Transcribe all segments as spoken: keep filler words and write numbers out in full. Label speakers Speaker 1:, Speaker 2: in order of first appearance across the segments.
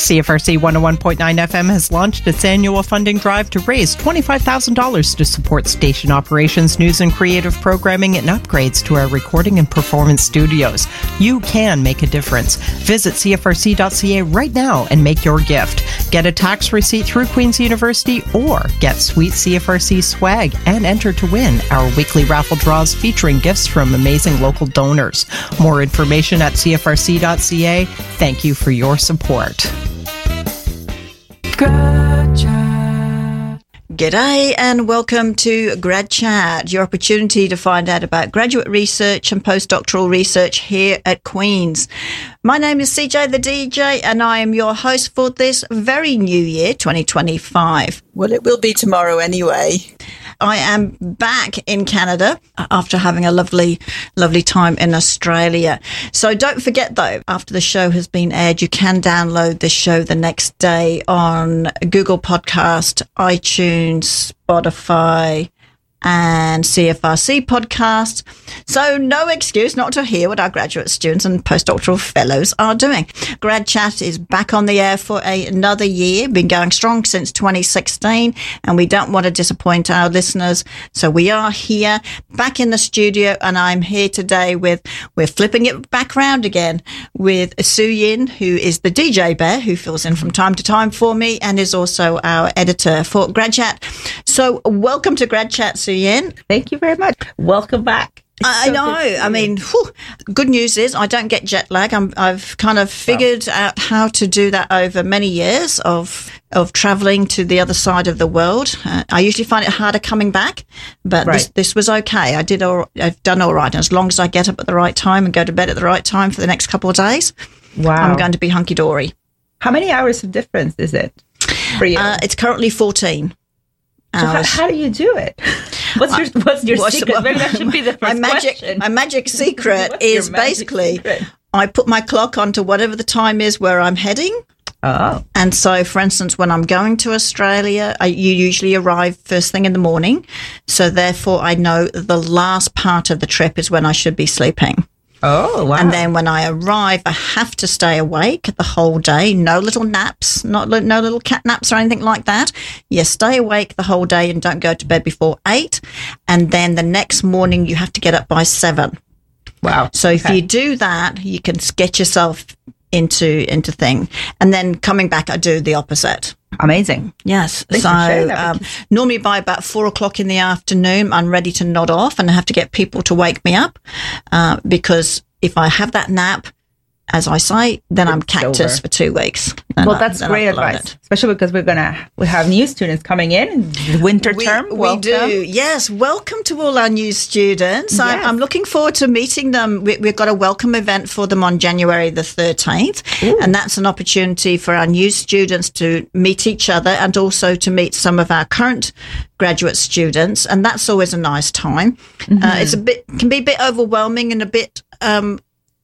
Speaker 1: C F R C one oh one point nine F M has launched its annual funding drive to raise twenty-five thousand dollars to support station operations, news and creative programming, and upgrades to our recording and performance studios. You can make a difference. Visit C F R C dot C A right now and make your gift. Get a tax receipt through Queen's University or get sweet C F R C swag and enter to win our weekly raffle draws featuring gifts from amazing local donors. More information at C F R C dot C A. Thank you for your support.
Speaker 2: G'day and welcome to Grad Chat, your opportunity to find out about graduate research and postdoctoral research here at Queen's. My name is C J the D J and I am your host for this very new year, twenty twenty-five.
Speaker 3: Well, it will be tomorrow anyway.
Speaker 2: I am back in Canada after having a lovely, lovely time in Australia. So don't forget, though, after the show has been aired, you can download the show the next day on Google Podcast, iTunes, Spotify, and C F R C podcast. So no excuse not to hear what our graduate students and postdoctoral fellows are doing. Grad Chat is back on the air for a, another year, been going strong since twenty sixteen, and we don't want to disappoint our listeners. So we are here back in the studio, and I'm here today with, we're flipping it back round again with Sue Yin, who is the D J Bear, who fills in from time to time for me and is also our editor for Grad Chat. So welcome to Grad Chat, Sue Yin.
Speaker 4: Thank you very much. Welcome back.
Speaker 2: I
Speaker 4: so
Speaker 2: know. I mean, whew, good news is I don't get jet lag. I'm, I've kind of figured wow. out how to do that over many years of of traveling to the other side of the world. Uh, I usually find it harder coming back, but right. this this was okay. I did all. I've done all right. And as long as I get up at the right time and go to bed at the right time for the next couple of days, wow. I'm going to be hunky dory.
Speaker 4: How many hours of difference is it for you?
Speaker 2: Uh, it's currently fourteen.
Speaker 4: So how, how do you do it? What's your What's your what's, secret? What, Maybe that should be the first
Speaker 2: my magic,
Speaker 4: question.
Speaker 2: My magic secret is
Speaker 4: magic
Speaker 2: basically
Speaker 4: secret?
Speaker 2: I put my clock onto whatever the time is where I'm heading.
Speaker 4: Oh.
Speaker 2: And so, for instance, when I'm going to Australia, I, you usually arrive first thing in the morning. So therefore, I know the last part of the trip is when I should be sleeping.
Speaker 4: Oh, wow.
Speaker 2: And then when I arrive, I have to stay awake the whole day. No little naps, not no little cat naps or anything like that. You stay awake the whole day and don't go to bed before eight. And then the next morning, you have to get up by seven.
Speaker 4: Wow.
Speaker 2: So if
Speaker 4: okay.
Speaker 2: you do that, you can get yourself into into thing. And then coming back, I do the opposite.
Speaker 4: Amazing.
Speaker 2: Yes.
Speaker 4: Thanks
Speaker 2: so
Speaker 4: for sharing that
Speaker 2: um, normally by about four o'clock in the afternoon, I'm ready to nod off and I have to get people to wake me up uh, because if I have that nap, as I say, then I'm cactus over. for two weeks.
Speaker 4: Well, I, that's great advice, it. especially because we're gonna we have new students coming in winter
Speaker 2: we,
Speaker 4: term.
Speaker 2: We
Speaker 4: welcome.
Speaker 2: do, yes. Welcome to all our new students.
Speaker 4: Yes.
Speaker 2: I'm, I'm looking forward to meeting them. We, we've got a welcome event for them on January the thirteenth, Ooh. and that's an opportunity for our new students to meet each other and also to meet some of our current graduate students, and that's always a nice time. Mm-hmm. Uh, it's a bit can be a bit overwhelming and a bit. Um,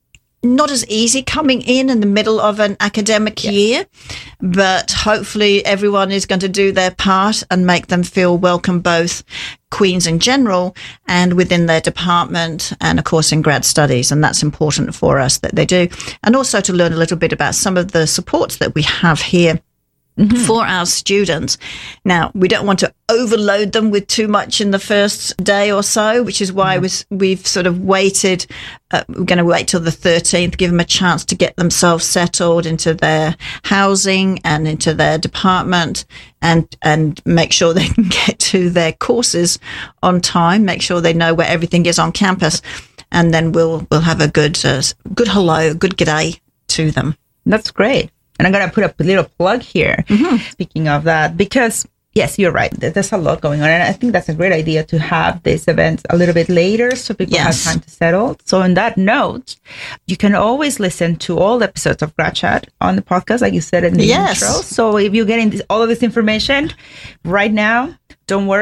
Speaker 2: Not as easy coming in in the middle of an academic yeah. year, but hopefully everyone is going to do their part and make them feel welcome, both Queen's in general and within their department and, of course, in grad studies. And that's important for us that they do. And also to learn a little bit about some of the supports that we have here Mm-hmm. for our students. Now, we don't want to overload them with too much in the first day or so, which is why mm-hmm. we've sort of waited. Uh, we're going to wait till the thirteenth, give them a chance to get themselves settled into their housing and into their department and, and make sure they can get to their courses on time, make sure they know where everything is on campus. And then we'll, we'll have a good, uh, good hello, good g'day to them.
Speaker 4: That's great. And I'm going to put a little plug here, mm-hmm. speaking of that, because, yes, you're right. There's a lot going on. And I think that's a great idea to have this event a little bit later so people yes. have time to settle. So on that note, you can always listen to all the episodes of Grad Chat on the podcast, like you said in the
Speaker 2: yes.
Speaker 4: intro. So if you're getting this, all of this information right now, don't worry.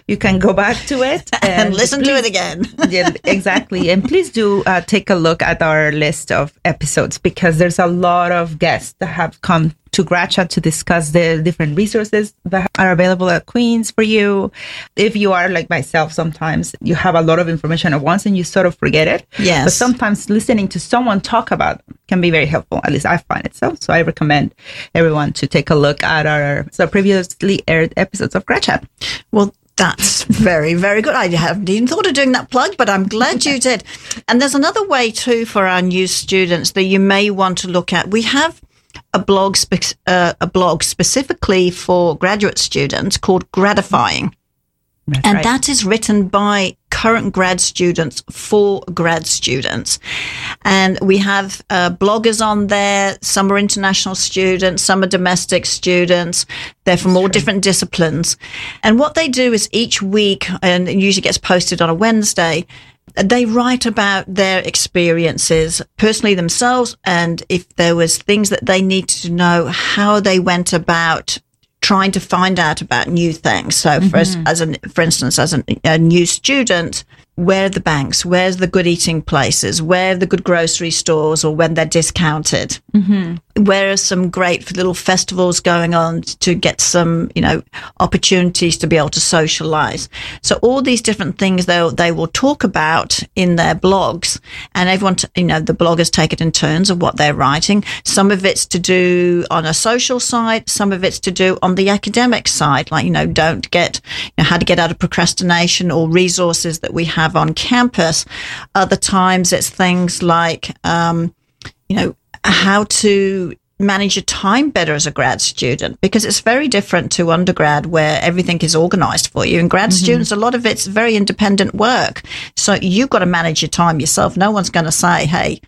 Speaker 4: you can go back to it
Speaker 2: and, and listen
Speaker 4: please,
Speaker 2: to it again.
Speaker 4: Yeah, exactly. And please do uh, take a look at our list of episodes, because there's a lot of guests that have come to GradChat to discuss the different resources that are available at Queen's for you. If you are like myself, sometimes you have a lot of information at once and you sort of forget it.
Speaker 2: Yes.
Speaker 4: But sometimes listening to someone talk about it can be very helpful. At least I find it so. So I recommend everyone to take a look at our so previously aired episodes of GradChat.
Speaker 2: Well, that's very, very good. I haven't even thought of doing that plug, but I'm glad you did. And there's another way too for our new students that you may want to look at. We have a blog, spe- uh, a blog specifically for graduate students called Gradifying.
Speaker 4: That's
Speaker 2: and
Speaker 4: right.
Speaker 2: that is written by current grad students for grad students. And we have uh, bloggers on there. Some are international students, some are domestic students. They're from all different disciplines. And what they do is each week, and it usually gets posted on a Wednesday, they write about their experiences personally themselves, and if there was things that they needed to know, how they went about trying to find out about new things. So, mm-hmm. for us, as an, for instance, as an, a new student, where are the banks? Where's the good eating places? Where are the good grocery stores, or when they're discounted?
Speaker 4: Mm-hmm.
Speaker 2: Where are some great little festivals going on to get some, you know, opportunities to be able to socialize? So all these different things they they will talk about in their blogs, and everyone, t- you know, the bloggers take it in turns of what they're writing. Some of it's to do on a social side, some of it's to do on the academic side, like, you know, don't get, you know, how to get out of procrastination, or resources that we have on campus. Other times it's things like, um, you know, how to manage your time better as a grad student, because it's very different to undergrad where everything is organized for you. And grad mm-hmm. students, a lot of it's very independent work. So you've got to manage your time yourself. No one's going to say, hey,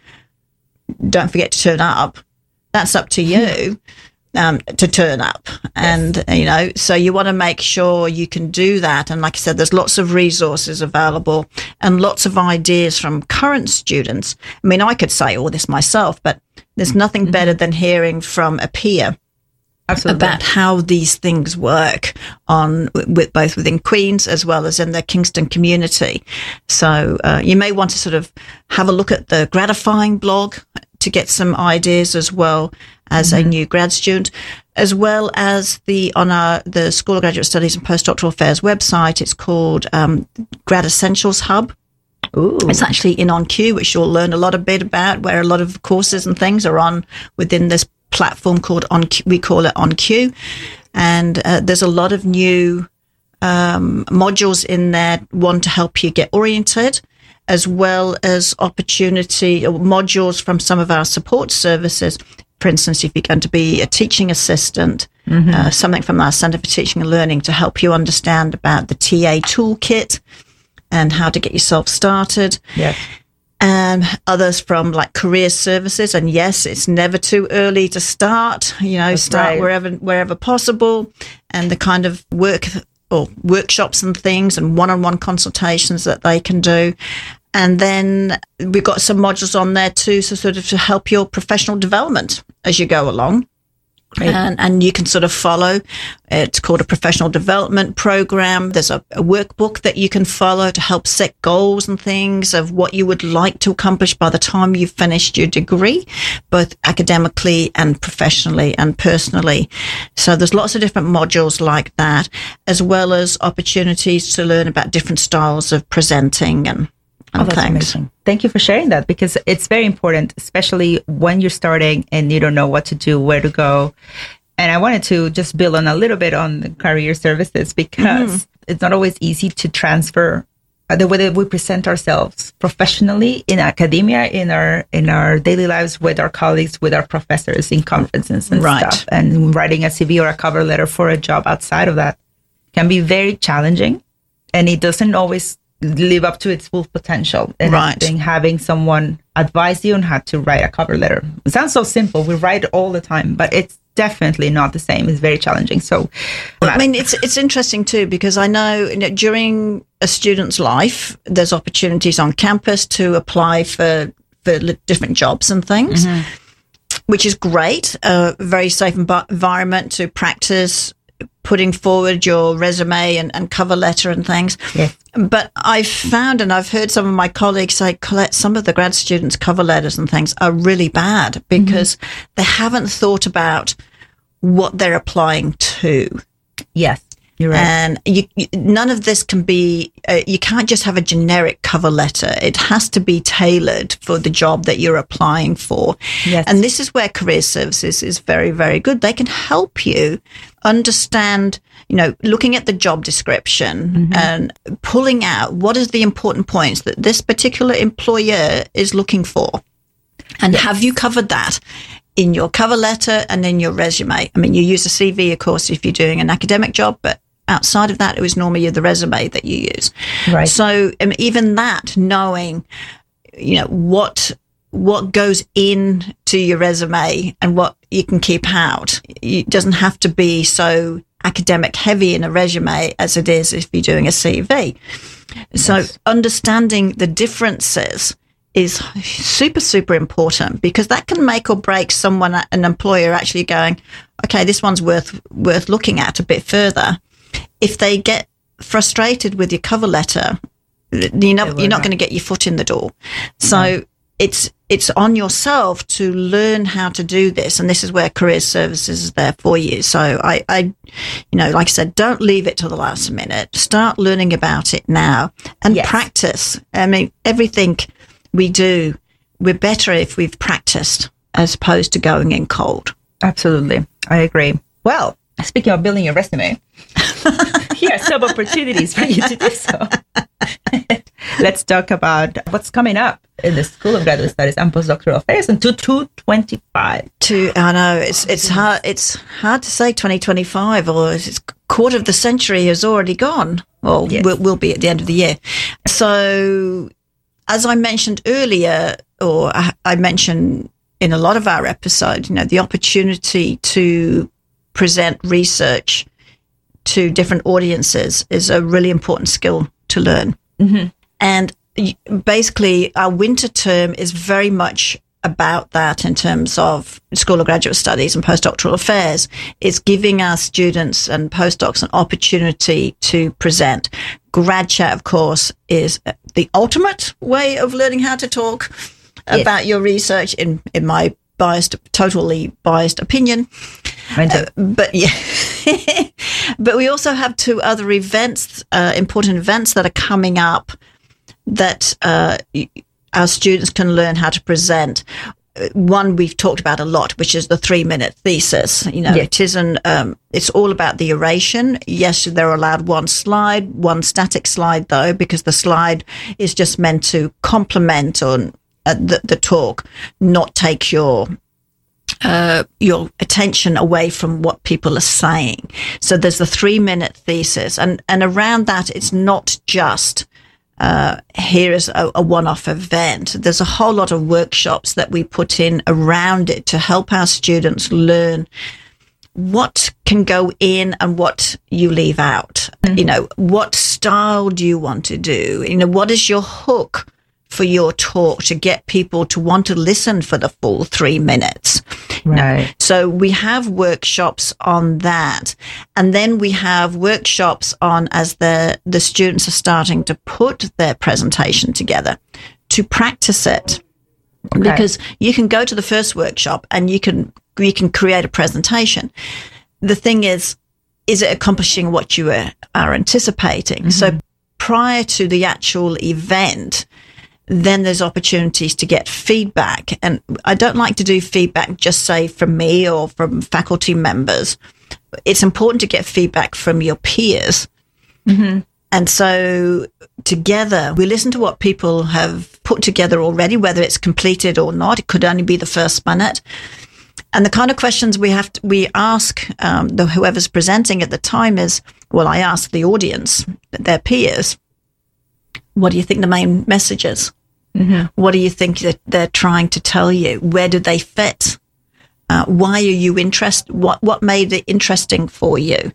Speaker 2: don't forget to turn up. That's up to you. Um, to turn up. And, yes. you know, so you want to make sure you can do that. And like I said, there's lots of resources available and lots of ideas from current students. I mean, I could say all this myself, but there's nothing mm-hmm. better than hearing from a peer
Speaker 4: Absolutely.
Speaker 2: about how these things work on with both within Queen's as well as in the Kingston community. So uh, you may want to sort of have a look at the Gradifying blog to get some ideas as well as mm-hmm. a new grad student, as well as the on our the School of Graduate Studies and Postdoctoral Affairs website. It's called um, Grad Essentials Hub.
Speaker 4: Ooh.
Speaker 2: It's actually in On Q, which you'll learn a lot a bit about, where a lot of courses and things are on within this platform called On Q. We call it On Q, and uh, there's a lot of new um, modules in there. One to help you get oriented, as well as opportunity or modules from some of our support services. For instance, if you're going to be a teaching assistant, mm-hmm. uh, something from our Centre for Teaching and Learning to help you understand about the T A toolkit and how to get yourself started.
Speaker 4: Yes.
Speaker 2: And others from like career services. And yes, it's never too early to start, you know,
Speaker 4: That's
Speaker 2: start
Speaker 4: right.
Speaker 2: wherever, wherever possible. And the kind of work or workshops and things and one-on-one consultations that they can do. And then we've got some modules on there too, so sort of to help your professional development as you go along.
Speaker 4: Great.
Speaker 2: And, and you can sort of follow. It's called a professional development program. There's a, a workbook that you can follow to help set goals and things of what you would like to accomplish by the time you've finished your degree, both academically and professionally and personally. So there's lots of different modules like that, as well as opportunities to learn about different styles of presenting and
Speaker 4: Oh, that's amazing. Thank you for sharing that, because it's very important, especially when you're starting and you don't know what to do, where to go. And I wanted to just build on a little bit on the career services, because mm-hmm. it's not always easy to transfer the way that we present ourselves professionally in academia, in our in our daily lives with our colleagues, with our professors in conferences and
Speaker 2: right.
Speaker 4: stuff. And writing a C V or a cover letter for a job outside of that can be very challenging, and it doesn't always live up to its full potential. And
Speaker 2: right.
Speaker 4: I think having someone advise you on how to write a cover letter. It sounds so simple. We write all the time, but it's definitely not the same. It's very challenging. So,
Speaker 2: I mean, it's it's interesting too, because I know, you know during a student's life, there's opportunities on campus to apply for for different jobs and things, mm-hmm. which is great. A very safe env- environment to practice putting forward your resume and, and cover letter and things.
Speaker 4: Yes.
Speaker 2: But I've found, and I've heard some of my colleagues say, Colette, some of the grad students' cover letters and things are really bad because mm-hmm. they haven't thought about what they're applying to.
Speaker 4: Yes. You're right.
Speaker 2: And you, you, none of this can be, uh, you can't just have a generic cover letter. It has to be tailored for the job that you're applying for.
Speaker 4: Yes.
Speaker 2: And this is where Career Services is very, very good. They can help you understand, you know, looking at the job description mm-hmm. and pulling out what is the important points that this particular employer is looking for. And yes. have you covered that in your cover letter and in your resume? I mean, you use a C V, of course, if you're doing an academic job, but outside of that, it was normally the resume that you use.
Speaker 4: Right.
Speaker 2: So um, even that, knowing, you know, what what goes into your resume and what you can keep out, it doesn't have to be so academic heavy in a resume as it is if you're doing a C V. So yes. understanding the differences is super, super important because that can make or break someone, an employer actually going, okay, this one's worth worth looking at a bit further. If they get frustrated with your cover letter, you're not, you're not going to get your foot in the door. So no. it's it's on yourself to learn how to do this, and this is where Career Services is there for you. So I, I, you know, like I said, don't leave it till the last minute. Start learning about it now and
Speaker 4: yes.
Speaker 2: practice. I mean, everything we do, we're better if we've practiced as opposed to going in cold.
Speaker 4: Absolutely. I agree. Well, speaking of building your resume, here are some opportunities for you to do so. Let's talk about what's coming up in the School of Graduate Studies and Postdoctoral Affairs until twenty twenty-five.
Speaker 2: To, I know it's it's hard it's hard to say twenty twenty-five, or it's quarter of the century has already gone. Well, yes. will will be at the end of the year. So, as I mentioned earlier, or I, I mentioned in a lot of our episodes, you know, the opportunity to present research to different audiences is a really important skill to learn.
Speaker 4: Mm-hmm.
Speaker 2: And basically, our winter term is very much about that in terms of School of Graduate Studies and Postdoctoral Affairs. It's giving our students and postdocs an opportunity to present. Grad Chat, of course, is the ultimate way of learning how to talk yes. about your research, in, in my biased, totally biased opinion. Uh, but yeah, but we also have two other events, uh, important events that are coming up that uh, our students can learn how to present. One we've talked about a lot, which is the three-minute thesis. You know, yes. it isn't. Um, it's all about the oration. Yes, they're allowed one slide, one static slide though, because the slide is just meant to complement on uh, the, the talk, not take your. Uh, your attention away from what people are saying. So there's the three minute thesis, and, and around that, it's not just, uh, here is a, a one-off event. There's a whole lot of workshops that we put in around it to help our students learn what can go in and what you leave out. Mm-hmm. You know, what style do you want to do? You know, what is your hook for your talk to get people to want to listen for the full three minutes.
Speaker 4: Right.
Speaker 2: Now, so we have workshops on that. And then we have workshops on, as the, the students are starting to put their presentation together, to practice it. Okay. Because you can go to the first workshop and you can, you can create a presentation. The thing is, is it accomplishing what you are, are anticipating? Mm-hmm. So prior to the actual event, then there's opportunities to get feedback. And I don't like to do feedback just say from me or from faculty members. It's important to get feedback from your peers.
Speaker 4: Mm-hmm.
Speaker 2: And so together we listen to what people have put together already, whether it's completed or not. It could only be the first minute. And the kind of questions we have to, we ask um, the whoever's presenting at the time is, well, I ask the audience, their peers, what do you think the main message is?
Speaker 4: Mm-hmm.
Speaker 2: What do you think that they're trying to tell you? Where do they fit? Uh, why are you interested? What what made it interesting for you?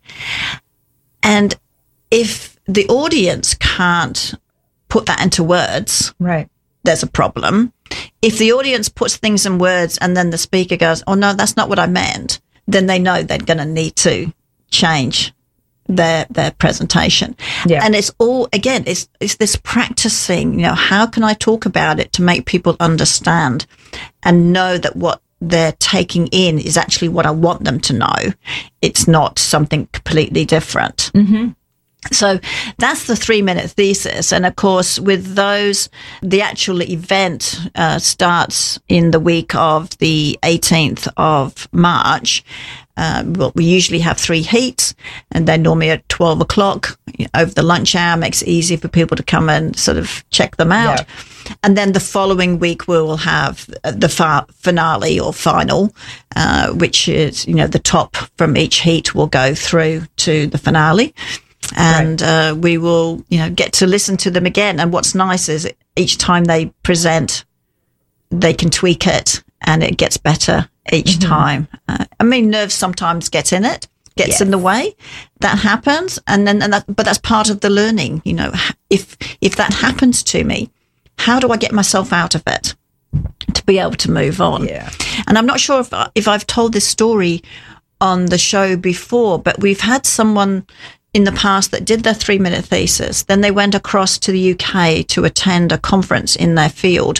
Speaker 2: And if the audience can't put that into words,
Speaker 4: right,
Speaker 2: there's a problem. If the audience puts things in words and then the speaker goes, oh, no, that's not what I meant, then they know they're going to need to change their their presentation.
Speaker 4: Yeah.
Speaker 2: And it's all, again, it's it's this practicing, you know, how can I talk about it to make people understand and know that what they're taking in is actually what I want them to know. It's not something completely different.
Speaker 4: Mm-hmm.
Speaker 2: So that's the three-minute thesis. And, of course, with those, the actual event uh, starts in the week of the eighteenth of March. Uh, well, we usually have three heats, and they're normally at twelve o'clock over the lunch hour. Makes it easy for people to come and sort of check them out. Yeah. And then the following week, we will have the fa- finale or final, uh, which is, you know, the top from each heat will go through to the finale. And right. uh, we will, you know, get to listen to them again. And what's nice is each time they present, they can tweak it, and it gets better each mm-hmm. time. Uh, I mean, nerves sometimes get in it, gets yes. in the way. That happens, and then, and that, but that's part of the learning. You know, if if that happens to me, how do I get myself out of it to be able to move on?
Speaker 4: Yeah.
Speaker 2: And I'm not sure if if I've told this story on the show before, but we've had someone in the past that did their three-minute thesis. Then they went across to the U K to attend a conference in their field,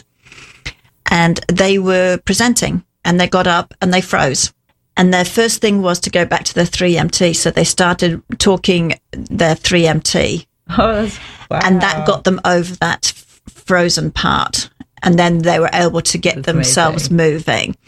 Speaker 2: and they were presenting, and they got up and they froze. And their first thing was to go back to their three M T. So they started talking their three M T.
Speaker 4: Oh, wow.
Speaker 2: And that got them over that f- frozen part. And then they were able to get that's themselves amazing. Moving.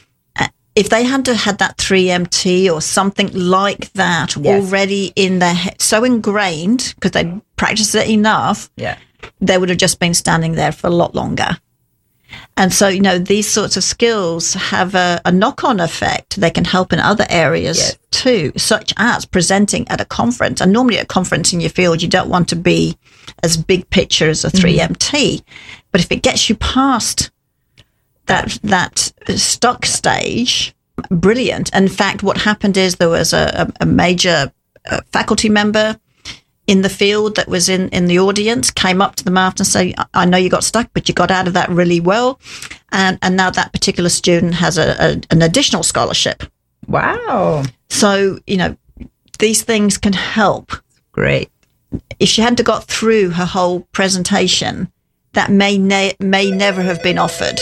Speaker 2: If they had to had that three M T or something like that yes. already in their head, so ingrained, because they practiced it enough,
Speaker 4: yeah.
Speaker 2: they would have just been standing there for a lot longer. And so, you know, these sorts of skills have a, a knock-on effect. They can help in other areas yes. too, such as presenting at a conference. And normally at a conference in your field, you don't want to be as big picture as a three M T. Mm-hmm. But if it gets you past that that stock stage, brilliant. In fact, what happened is there was a, a major uh, faculty member in the field that was in, in the audience, came up to them after and said, I know you got stuck, but you got out of that really well. And and now that particular student has a, a an additional scholarship.
Speaker 4: Wow.
Speaker 2: So, you know, these things can help.
Speaker 4: Great.
Speaker 2: If she hadn't got through her whole presentation, that may ne- may never have been offered.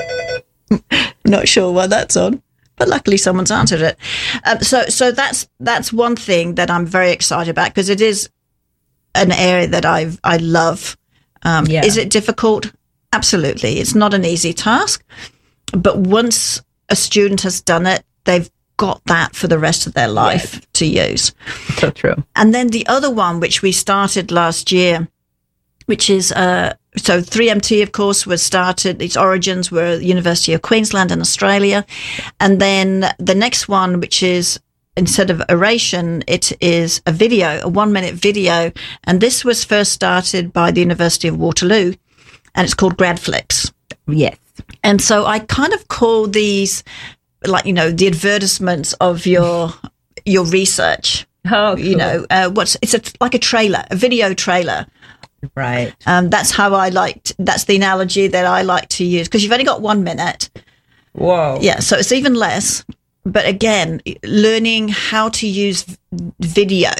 Speaker 2: Not sure why that's on, but luckily someone's answered it. Um, so, so that's that's one thing that I'm very excited about, because it is an area that I I love. Um, yeah. Is it difficult? Absolutely, it's not an easy task, but once a student has done it, they've got that for the rest of their life yes. to use.
Speaker 4: So true.
Speaker 2: And then the other one, which we started last year, which is uh, so three M T, of course, was started. Its origins were the University of Queensland in Australia. And then the next one, which is instead of oration, it is a video, a one-minute video. And this was first started by the University of Waterloo, and it's called GradFlix.
Speaker 4: Yes.
Speaker 2: And so I kind of call these, like, you know, the advertisements of your your research.
Speaker 4: Oh, cool.
Speaker 2: You know, uh, what's it's a, like a trailer, a video trailer.
Speaker 4: Right.
Speaker 2: Um, that's how I liked, that's the analogy that I like to use, because you've only got one minute.
Speaker 4: Whoa.
Speaker 2: Yeah, so it's even less. But again, learning how to use video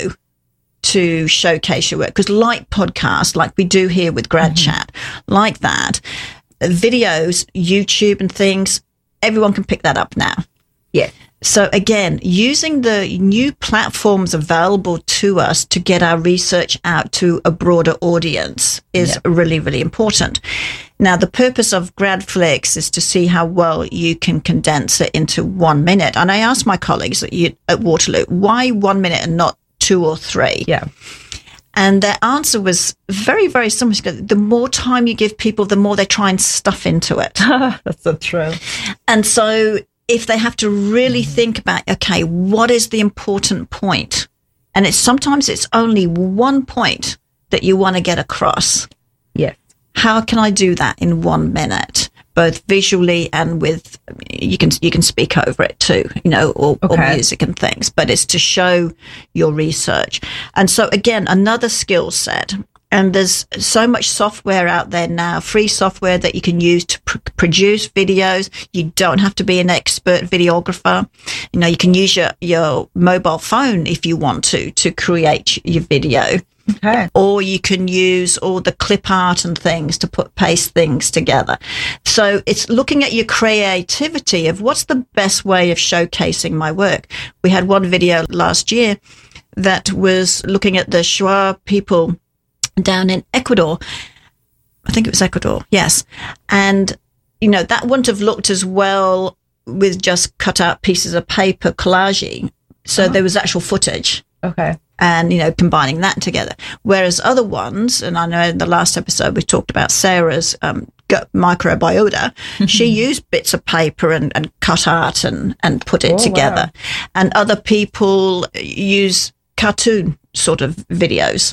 Speaker 2: to showcase your work, because like podcasts, like we do here with Grad mm-hmm. Chat, like that, videos, YouTube and things, everyone can pick that up now.
Speaker 4: Yeah.
Speaker 2: So again, using the new platforms available to us to get our research out to a broader audience is yeah. really, really important. Now, the purpose of GradFlix is to see how well you can condense it into one minute. And I asked my colleagues at, at Waterloo, why one minute and not two or three?
Speaker 4: Yeah.
Speaker 2: And their answer was very, very similar. The more time you give people, the more they try and stuff into it.
Speaker 4: That's so true.
Speaker 2: And so if they have to really mm-hmm. think about, okay, what is the important point? And it's sometimes it's only one point that you want to get across.
Speaker 4: Yes.
Speaker 2: How can I do that in one minute, both visually and with, you can you can speak over it too, you know, or,
Speaker 4: okay.
Speaker 2: or music and things, but it's to show your research. And so again, another skill set And there's so much software out there now, free software that you can use to pr- produce videos. You don't have to be an expert videographer. You know, you can use your, your mobile phone if you want to, to create your video.
Speaker 4: Okay.
Speaker 2: Or you can use all the clip art and things to put paste things together. So it's looking at your creativity of what's the best way of showcasing my work. We had one video last year that was looking at the Shuar people down in Ecuador. I think it was Ecuador, yes. And, you know, that wouldn't have looked as well with just cut out pieces of paper collaging. So oh. there was actual footage.
Speaker 4: Okay.
Speaker 2: And, you know, combining that together. Whereas other ones, and I know in the last episode we talked about Sarah's um, gut microbiota, she used bits of paper and, and cut art and, and put it
Speaker 4: oh,
Speaker 2: together.
Speaker 4: Wow.
Speaker 2: And other people use cartoon sort of videos.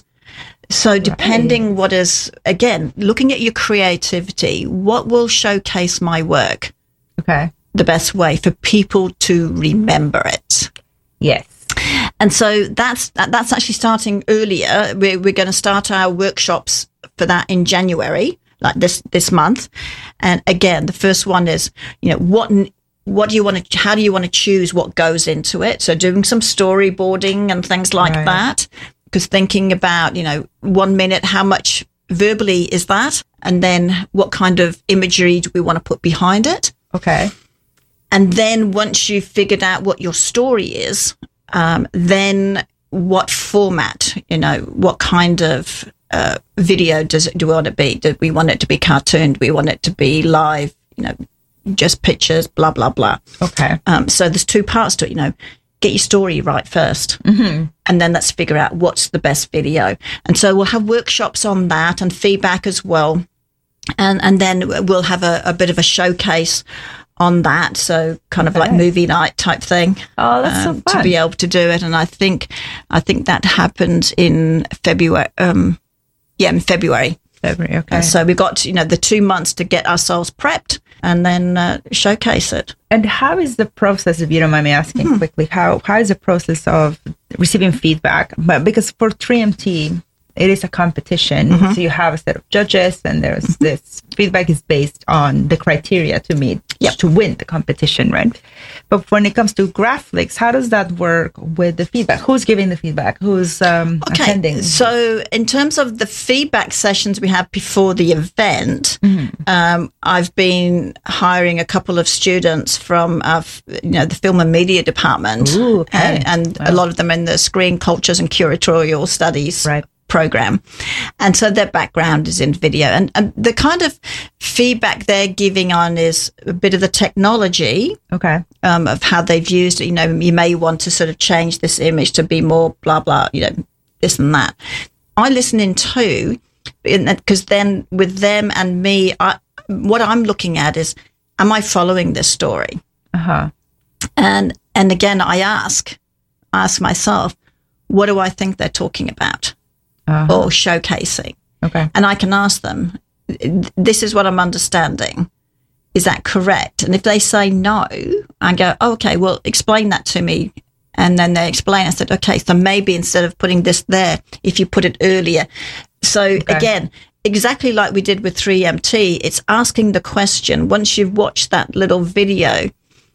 Speaker 2: So depending right. what is, again, looking at your creativity, what will showcase my work?
Speaker 4: Okay.
Speaker 2: The best way for people to remember it.
Speaker 4: Yes.
Speaker 2: And so that's that's actually starting earlier. We're, we're going to start our workshops for that in January, like this this month. And again, the first one is, you know, what what do you want to, how do you want to choose what goes into it? So doing some storyboarding and things like right. that. Because thinking about, you know, one minute, how much verbally is that? And then what kind of imagery do we want to put behind it?
Speaker 4: Okay.
Speaker 2: And then once you've figured out what your story is, um, then what format, you know, what kind of uh, video does it, do we want it to be? Do we want it to be cartoon? Do we want it to be live? You know, just pictures, blah, blah, blah.
Speaker 4: Okay.
Speaker 2: Um, so there's two parts to it, you know. Get your story right first, mm-hmm. and then let's figure out what's the best video. And so we'll have workshops on that and feedback as well. And and then we'll have a, a bit of a showcase on that. So kind of okay. like movie night type thing.
Speaker 4: Oh, that's
Speaker 2: um,
Speaker 4: so fun.
Speaker 2: To be able to do it. And I think, I think that happens in February. Um, yeah, in February.
Speaker 4: February, okay.
Speaker 2: And so we've got, you know, the two months to get ourselves prepped and then uh, showcase it.
Speaker 4: And how is the process, if you don't mind me asking hmm. quickly, how how is the process of receiving feedback? But because for three M T, it is a competition. Mm-hmm. So you have a set of judges and there's mm-hmm. this feedback is based on the criteria to meet, yep. to win the competition, right? But when it comes to Graphflix, how does that work with the feedback? Who's giving the feedback? Who's um,
Speaker 2: okay.
Speaker 4: attending?
Speaker 2: So in terms of the feedback sessions we have before the event, mm-hmm. um, I've been hiring a couple of students from our, you know, the film and media department.
Speaker 4: Ooh, okay.
Speaker 2: and, and
Speaker 4: wow.
Speaker 2: a lot of them in the screen cultures and curatorial studies.
Speaker 4: Right.
Speaker 2: Program. And so their background is in video. And, and the kind of feedback they're giving on is a bit of the technology
Speaker 4: okay.
Speaker 2: um, of how they've used it. You know, you may want to sort of change this image to be more blah, blah, you know, this and that. I listen in too, because then with them and me, I, what I'm looking at is, am I following this story?
Speaker 4: Uh-huh.
Speaker 2: And, and again, I ask, ask myself, what do I think they're talking about? Uh-huh. Or showcasing.
Speaker 4: Okay.
Speaker 2: And I can ask them, this is what I'm understanding. Is that correct? And if they say no, I go, oh, okay, well, explain that to me. And then they explain. I said, okay, so maybe instead of putting this there, if you put it earlier. So okay. again, exactly like we did with three M T, it's asking the question, once you've watched that little video,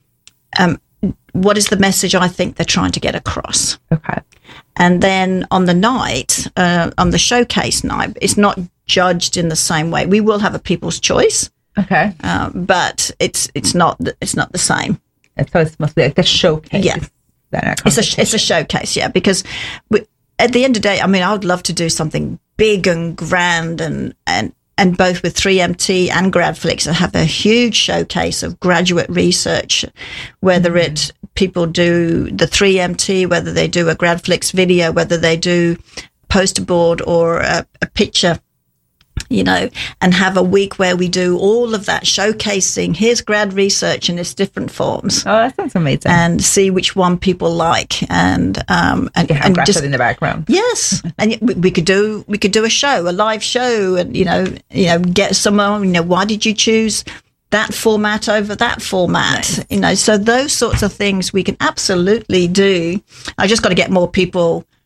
Speaker 2: um, what is the message I think they're trying to get across?
Speaker 4: Okay.
Speaker 2: And then on the night, uh, on the showcase night, it's not judged in the same way. We will have a people's choice.
Speaker 4: Okay.
Speaker 2: Um, but it's it's not it's not the same.
Speaker 4: So it's mostly like a showcase.
Speaker 2: Yeah. It's a it's a showcase, yeah. Because we, at the end of the day, I mean, I would love to do something big and grand and and. And both with three M T and Graphflix, I have a huge showcase of graduate research, whether mm-hmm. it people do the three M T, whether they do a Graphflix video, whether they do poster board or a, a picture, you know, and have a week where we do all of that showcasing. Here's grad research in its different forms.
Speaker 4: Oh, that sounds amazing.
Speaker 2: And see which one people like, and um, and,
Speaker 4: you have
Speaker 2: and
Speaker 4: graphic
Speaker 2: just
Speaker 4: in the background.
Speaker 2: Yes, and we, we could do we could do a show, a live show, and you know, you know, get someone. You know, why did you choose that format over that format? Nice. You know, so those sorts of things we can absolutely do. I just got to get more people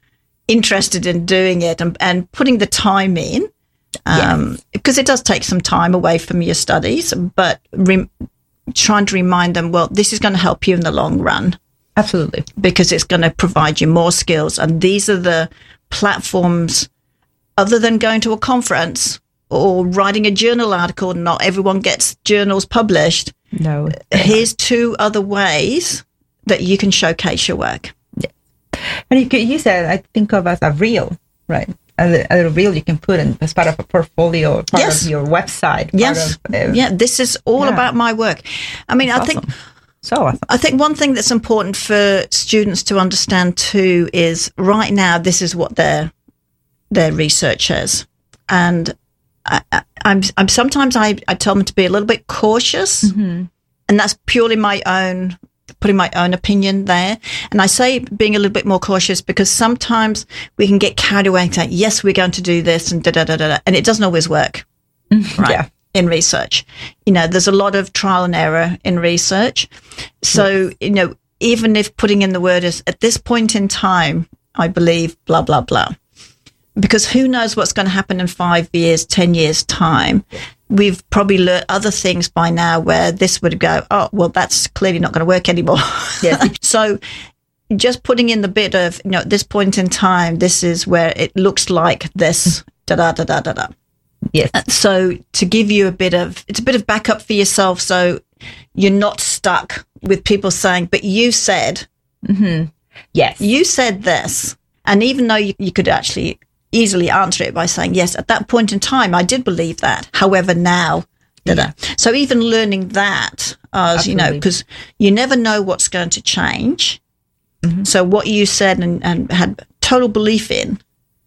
Speaker 2: interested in doing it and, and putting the time in, um, yes. because it does take some time away from your studies, but re- trying to remind them, well, this is going to help you in the long run.
Speaker 4: Absolutely.
Speaker 2: Because it's going to provide you more skills. And these are the platforms, other than going to a conference or writing a journal article. Not everyone gets journals published.
Speaker 4: No.
Speaker 2: Here's two other ways that you can showcase your work.
Speaker 4: Yeah. And you could use that, I think of as a reel, right? A, a little reel you can put in as part of a portfolio, part yes. of your website.
Speaker 2: Yes.
Speaker 4: Part of, uh,
Speaker 2: yeah, this is all yeah. about my work. I mean,
Speaker 4: That's
Speaker 2: I
Speaker 4: awesome.
Speaker 2: think...
Speaker 4: So awesome.
Speaker 2: I think one thing that's important for students to understand too is right now this is what their their research is, and I, I, I'm I'm sometimes I, I tell them to be a little bit cautious, mm-hmm. and that's purely my own putting my own opinion there. And I say being a little bit more cautious because sometimes we can get carried away and say, yes, we're going to do this and da da da da, and it doesn't always work, right? Yeah. In research, you know, there's a lot of trial and error in research. So, you know, even if putting in the word is at this point in time, I believe blah, blah, blah, because who knows what's going to happen in five years, ten years time. We've probably learned other things by now where this would go, oh, well, that's clearly not going to work anymore. Yeah. So just putting in the bit of, you know, at this point in time, this is where it looks like this, da, da, da, da, da, da.
Speaker 4: Yes.
Speaker 2: So to give you a bit of, it's a bit of backup for yourself, so you're not stuck with people saying, but you said,
Speaker 4: mm-hmm. yes,
Speaker 2: you said this. And even though you, you could actually easily answer it by saying, yes, at that point in time, I did believe that. However, now, da-da. So even learning that, uh, you know, because you never know what's going to change. Mm-hmm. So what you said and, and had total belief in,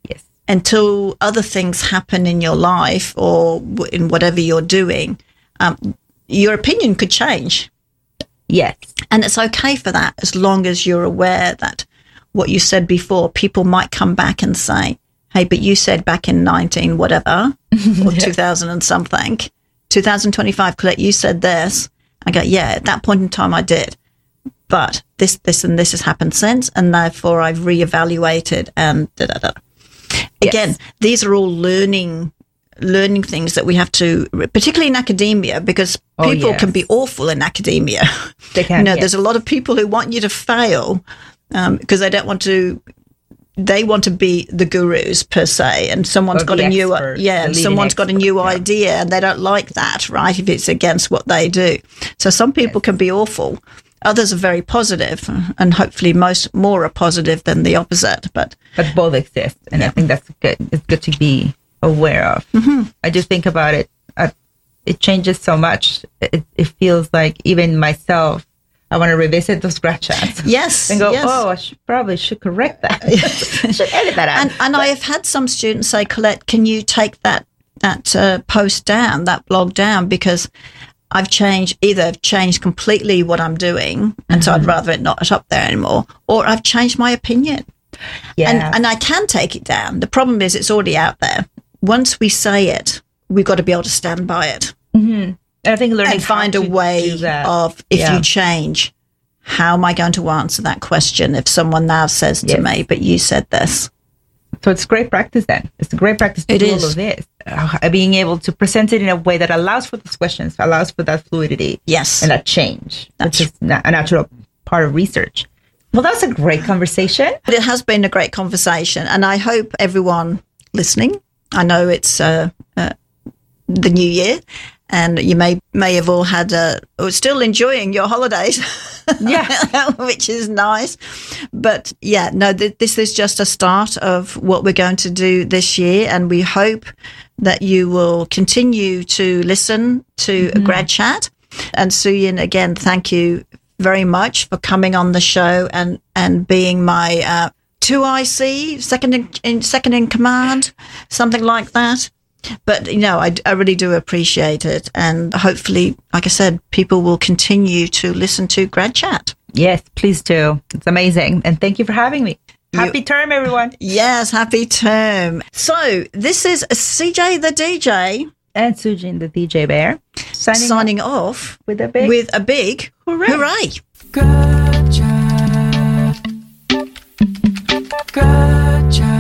Speaker 2: until other things happen in your life or in whatever you're doing, um, your opinion could change.
Speaker 4: Yes. And
Speaker 2: it's okay for that as long as you're aware that what you said before, people might come back and say, hey, but you said back in nineteen whatever, or two thousand and something, two thousand twenty-five, Colette, you said this. I go, yeah, at that point in time I did. But this, this and this has happened since, and therefore I've reevaluated and da-da-da. Again, yes. These are all learning learning things that we have to, particularly in academia, because people oh, yes. can be awful in academia.
Speaker 4: They can.
Speaker 2: You know,
Speaker 4: yes.
Speaker 2: There's a lot of people who want you to fail um, because they don't want to. They want to be the gurus per se, and someone's or got a new expert, yeah, someone's expert, got a new yeah. idea, and they don't like that, right? If it's against what they do, so some people yes. can be awful. Others are very positive, and hopefully most more are positive than the opposite. But
Speaker 4: but both exist, and yeah. I think that's good. It's good to be aware of. Mm-hmm. I just think about it. Uh, it changes so much. It, it feels like even myself, I want to revisit those grad chats.
Speaker 2: Yes,
Speaker 4: and go,
Speaker 2: yes.
Speaker 4: oh, I should, probably should correct that. should edit that out.
Speaker 2: And, and I have had some students say, Colette, can you take that that uh, post down, that blog down, because I've changed, either I've changed completely what I'm doing, and mm-hmm. so I'd rather it not up there anymore, or I've changed my opinion.
Speaker 4: Yeah.
Speaker 2: And, and I can take it down. The problem is it's already out there. Once we say it, we've got to be able to stand by it.
Speaker 4: Mm-hmm. And I think learning
Speaker 2: and find a way of, if yeah. you change, how am I going to answer that question if someone now says to yes. me, but you said this?
Speaker 4: So it's great practice then. It's a great practice to
Speaker 2: it
Speaker 4: do
Speaker 2: is.
Speaker 4: all of this. Uh, being able to present it in a way that allows for those questions, allows for that fluidity.
Speaker 2: Yes.
Speaker 4: And that change.
Speaker 2: That's
Speaker 4: which is na- a natural part of research. Well, that was a great conversation.
Speaker 2: But it has been a great conversation. And I hope everyone listening, I know it's uh, uh, the new year, and you may may have all had, uh, or still enjoying your holidays.
Speaker 4: Yeah.
Speaker 2: Which is nice. But yeah, no, th- this is just a start of what we're going to do this year. And we hope that you will continue to listen to mm-hmm. Grad Chat. And Soo-Yin, again, thank you very much for coming on the show and, and being my uh, two I C, second in, in, second in command, something like that. But, you know, I, I really do appreciate it. And hopefully, like I said, people will continue to listen to Grad Chat.
Speaker 4: Yes, please do. It's amazing. And thank you for having me. Happy you, term, everyone.
Speaker 2: Yes, happy term. So this is C J the D J.
Speaker 4: And Soo-Yin the D J Bear.
Speaker 2: Signing, signing off
Speaker 4: with a big,
Speaker 2: with a big hooray. hooray.
Speaker 5: Grad Chat. Grad Chat.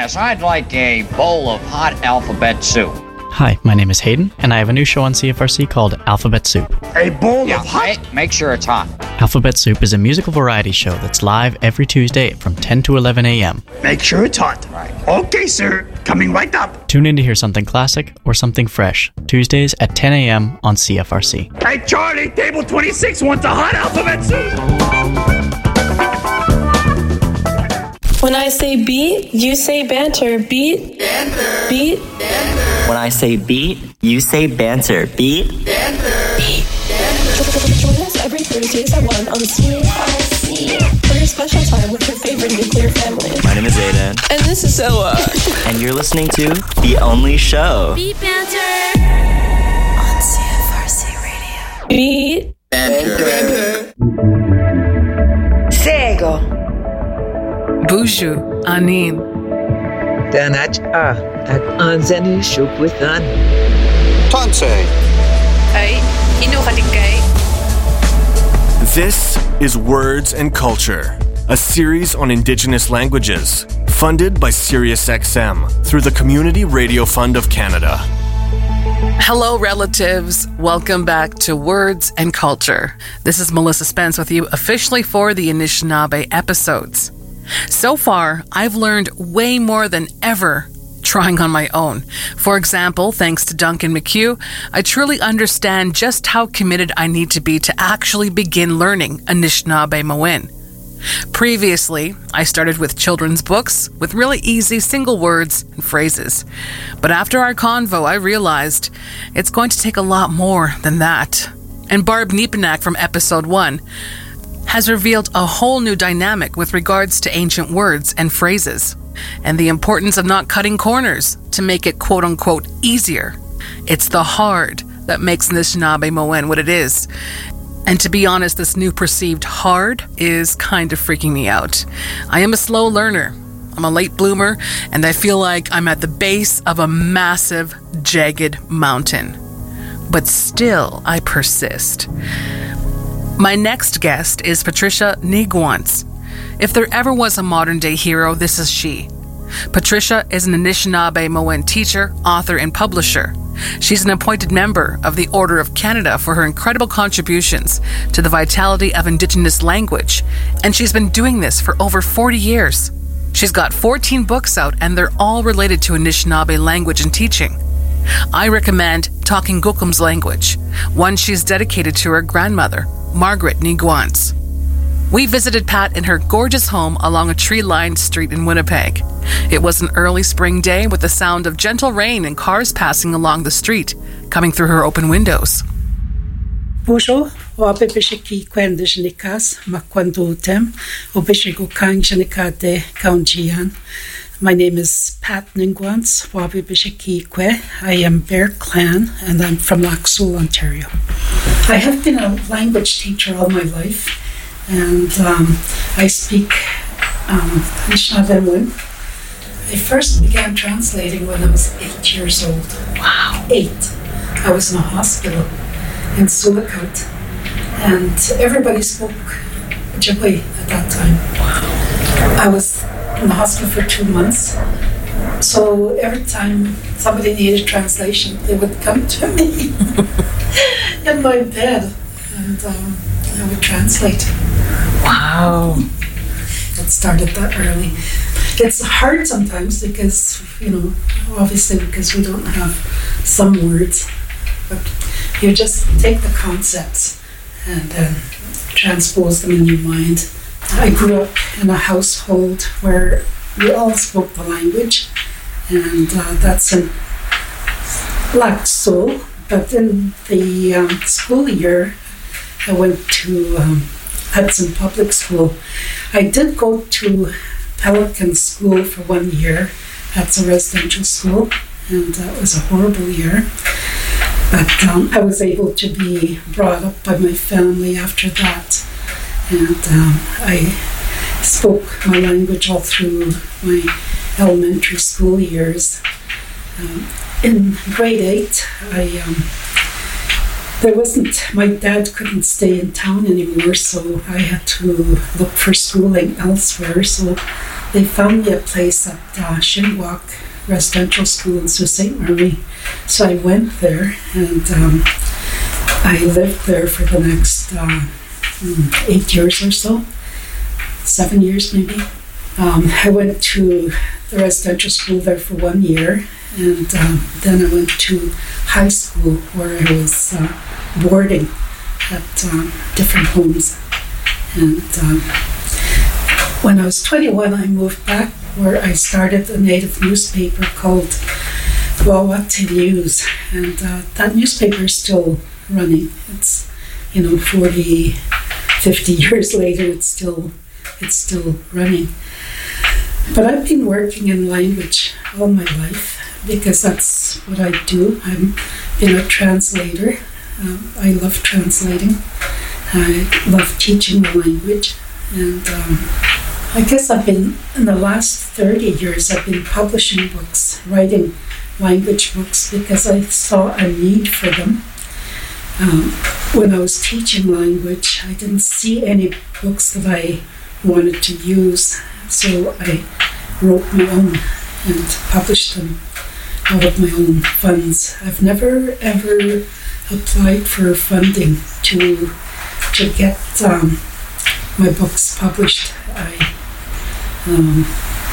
Speaker 5: Yes, I'd like a bowl of hot alphabet soup.
Speaker 6: Hi, my name is Hayden, and I have a new show on C F R C called Alphabet Soup.
Speaker 5: A bowl yeah, of hot? Make, make sure it's hot.
Speaker 6: Alphabet Soup is a musical variety show that's live every Tuesday from ten to eleven a.m.
Speaker 7: Make sure it's hot.
Speaker 5: Right.
Speaker 7: Okay, sir. Coming right up.
Speaker 6: Tune in to hear something classic or something fresh. Tuesdays at ten a.m. on C F R C.
Speaker 7: Hey, Charlie, table twenty-six wants a hot alphabet soup.
Speaker 8: When I say beat, you say banter. Beat, banter. Beat, banter.
Speaker 9: When I say beat, you say banter. Beat, banter.
Speaker 8: Beat, banter. Join us every Thursdays at one on C F R C for your special time with your favorite nuclear family.
Speaker 9: My name is Aiden.
Speaker 8: And this is Zoa.
Speaker 9: And you're listening to The Only Show.
Speaker 8: Beat Banter on C F R C Radio. Beat Banter.
Speaker 10: Sego.
Speaker 11: Buju, Anin.
Speaker 10: Danach A, at Anzani Shupwithan.
Speaker 12: Tanse.
Speaker 8: Ay, Inuhatikay.
Speaker 13: This is Words and Culture, a series on Indigenous languages, funded by SiriusXM through the Community Radio Fund of Canada.
Speaker 11: Hello, relatives. Welcome back to Words and Culture. This is Melissa Spence with you officially for the Anishinaabe episodes. So far, I've learned way more than ever trying on my own. For example, thanks to Duncan McHugh, I truly understand just how committed I need to be to actually begin learning Anishinaabe-Mowin. Previously, I started with children's books with really easy single words and phrases. But after our convo, I realized it's going to take a lot more than that. And Barb Niepanak from episode one has revealed a whole new dynamic with regards to ancient words and phrases, and the importance of not cutting corners to make it quote-unquote easier. It's the hard that makes Anishinaabe-Mowin what it is. And to be honest, this new perceived hard is kind of freaking me out. I am a slow learner. I'm a late bloomer, and I feel like I'm at the base of a massive, jagged mountain. But still, I persist. My next guest is Patricia Niguants. If there ever was a modern-day hero, this is she. Patricia is an Anishinaabe-Mowin teacher, author, and publisher. She's an appointed member of the Order of Canada for her incredible contributions to the vitality of Indigenous language, and she's been doing this for over forty years. She's got fourteen books out, and they're all related to Anishinaabe language and teaching. I recommend Talking Gookum's Language, one she's dedicated to her grandmother, Margaret Niguants. We visited Pat in her gorgeous home along a tree-lined street in Winnipeg. It was an early spring day with the sound of gentle rain and cars passing along the street, coming through her open windows.
Speaker 14: Bonjour, Wabibishiki Kwendishnikas, Makwandutem, Obishigukang Kaunjian. My name is Pat Niguants, Wabibishiki Kwe. I am Bear Clan, and I'm from Lac Seul, Ontario. I have been a language teacher all my life, and um, I speak um, Anishinaabe-Mowin. I first began translating when I was eight years old. Wow, eight. I was in a hospital in Sulakut, and everybody spoke Ojibwe at that time. Wow. I was in the hospital for two months, so every time somebody needed translation, they would come to me in my bed, and um, I would translate.
Speaker 11: Wow.
Speaker 14: It started that early. It's hard sometimes because, you know, obviously because we don't have some words, but you just take the concepts and then transpose them in your mind. I grew up in a household where we all spoke the language, and uh, that's in Lac Seul. But in the um, school year, I went to um, Hudson Public School. I did go to Pelican School for one year. That's a residential school, and that was a horrible year. But um, I was able to be brought up by my family after that. And um, I spoke my language all through my elementary school years. Um, in grade eight, I um, there wasn't, my dad couldn't stay in town anymore, so I had to look for schooling elsewhere. So they found me a place at uh, Shinwalk Residential School in Sault Ste. Marie. So I went there, and um, I lived there for the next uh, eight years or so, seven years maybe. Um, I went to the residential school there for one year, and um, then I went to high school where I was uh, boarding at um, different homes. And um, when I was twenty-one, I moved back where I started a native newspaper called Wawate News, and uh, that newspaper is still running. It's, you know, forty, fifty years later, it's still, it's still running. But I've been working in language all my life because that's what I do. I've been a translator. Um, I love translating. I love teaching the language. And um, I guess I've been, in the last thirty years, I've been publishing books, writing language books because I saw a need for them. Um, when I was teaching language, I didn't see any books that I wanted to use. So I wrote my own and published them out of my own funds. I've never ever applied for funding to to get um, my books published. I um,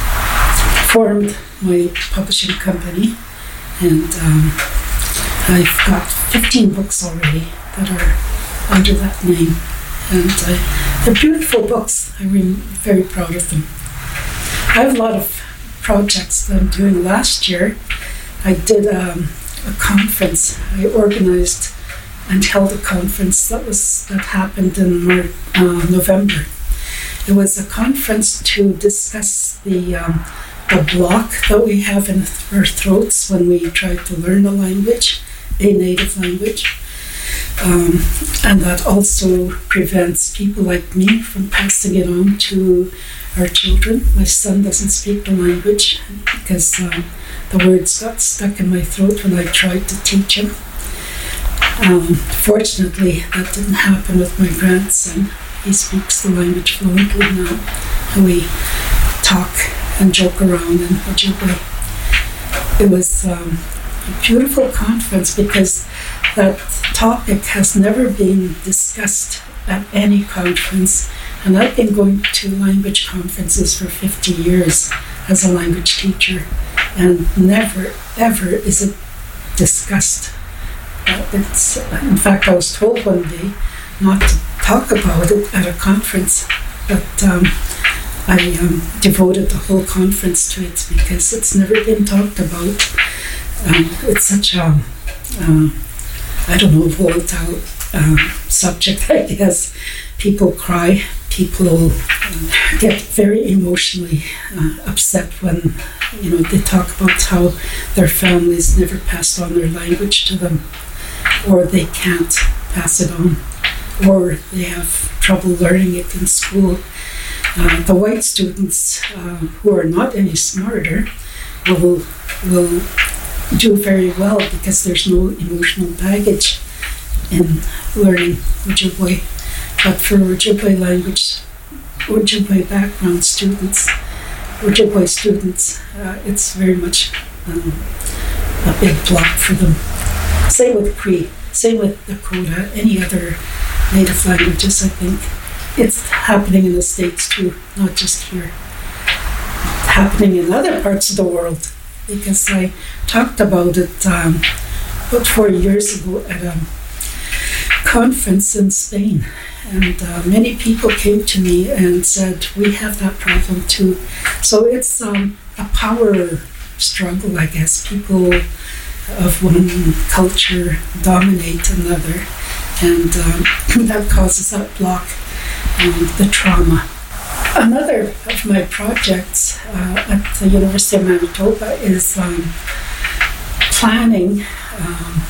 Speaker 14: formed my publishing company, and um, I've got fifteen books already that are under that name. And uh, they're beautiful books. I'm very proud of them. I have a lot of projects that I'm doing. Last year, I did um, a conference. I organized and held a conference that was that happened in Mar- uh, November. It was a conference to discuss the um, the block that we have in our throats when we try to learn a language, a native language. Um, and that also prevents people like me from passing it on to our children. My son doesn't speak the language because um, the words got stuck in my throat when I tried to teach him. Um, fortunately, that didn't happen with my grandson. He speaks the language fluently now, and we talk and joke around in Ojibwe. It was um, a beautiful conference because that topic has never been discussed at any conference, and I've been going to language conferences for fifty years as a language teacher, and never ever is it discussed. Uh, it's, in fact, I was told one day not to talk about it at a conference, but um, I um, devoted the whole conference to it because it's never been talked about. Um, it's such a uh, I don't know, volatile uh, subject, I guess. People cry, people uh, get very emotionally uh, upset when, you know, they talk about how their families never passed on their language to them, or they can't pass it on, or they have trouble learning it in school. Uh, the white students uh, who are not any smarter will will do very well because there's no emotional baggage in learning Ojibwe. But for Ojibwe language, Ojibwe background students, Ojibwe students, uh, it's very much um, a big block for them. Same with Cree, same with Dakota, any other native languages, I think. It's happening in the States too, not just here. It's happening in other parts of the world, because I talked about it um, about four years ago at a conference in Spain. And uh, many people came to me and said, we have that problem too. So it's um, a power struggle, I guess. People of one culture dominate another, and um, that causes that block and the trauma. Another of my projects uh, at the University of Manitoba is um, planning um,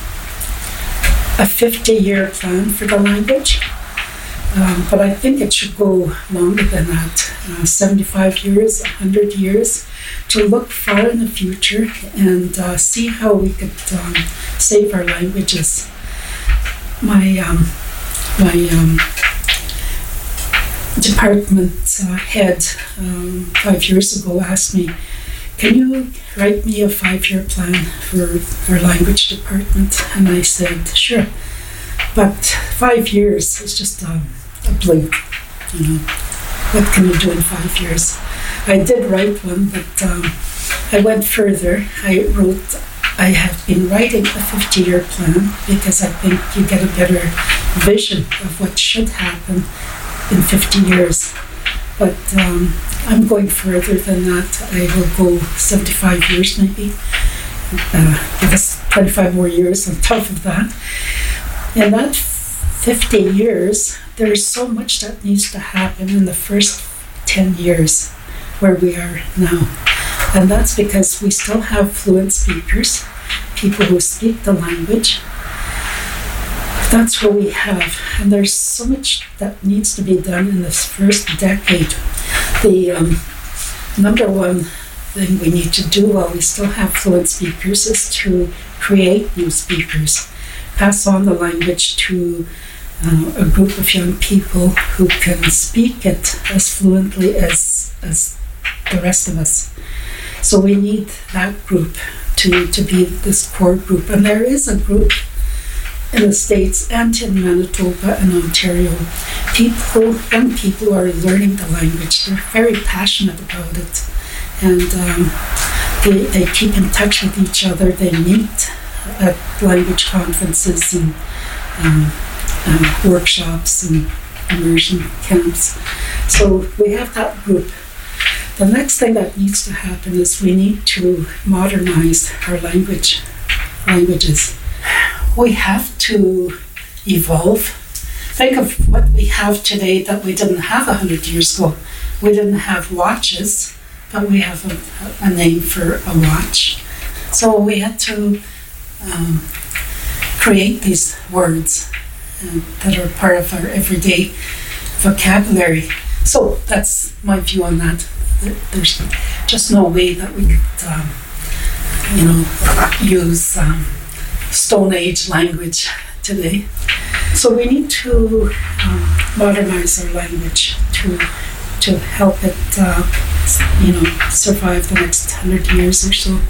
Speaker 14: a fifty-year plan for the language. Um, but I think it should go longer than that, uh, seventy-five years, one hundred years, to look far in the future and uh, see how we could um, save our languages. My, um, my um, department uh, head um, five years ago asked me, can you write me a five-year plan for our language department? And I said, sure. But five years is just a, a blink, you know. What can you do in five years? I did write one, but um, I went further. I wrote, I have been writing a fifty-year plan because I think you get a better vision of what should happen in fifty years. But um, I'm going further than that. I will go seventy-five years maybe. Uh, give us twenty-five more years on top of that. In that fifty years, there is so much that needs to happen in the first ten years where we are now. And that's because we still have fluent speakers, people who speak the language. That's what we have. And there's so much that needs to be done in this first decade. The um, number one thing we need to do while we still have fluent speakers is to create new speakers, pass on the language to uh, a group of young people who can speak it as fluently as, as the rest of us. So we need that group to, to be this core group. And there is a group in the States and in Manitoba and Ontario, people, young people who are learning the language. They're very passionate about it. And um, they, they keep in touch with each other. They meet at language conferences and um, uh, workshops and immersion camps. So we have that group. The next thing that needs to happen is we need to modernize our language, languages. We have to evolve. Think of what we have today that we didn't have a hundred years ago. We didn't have watches, but we have a, a name for a watch. So we had to um, create these words uh, that are part of our everyday vocabulary. So that's my view on that. There's just no way that we could, um, you know, use um, Stone Age language today. So we need to um, modernize our language to to help it, uh, you know, survive the next hundred years or so.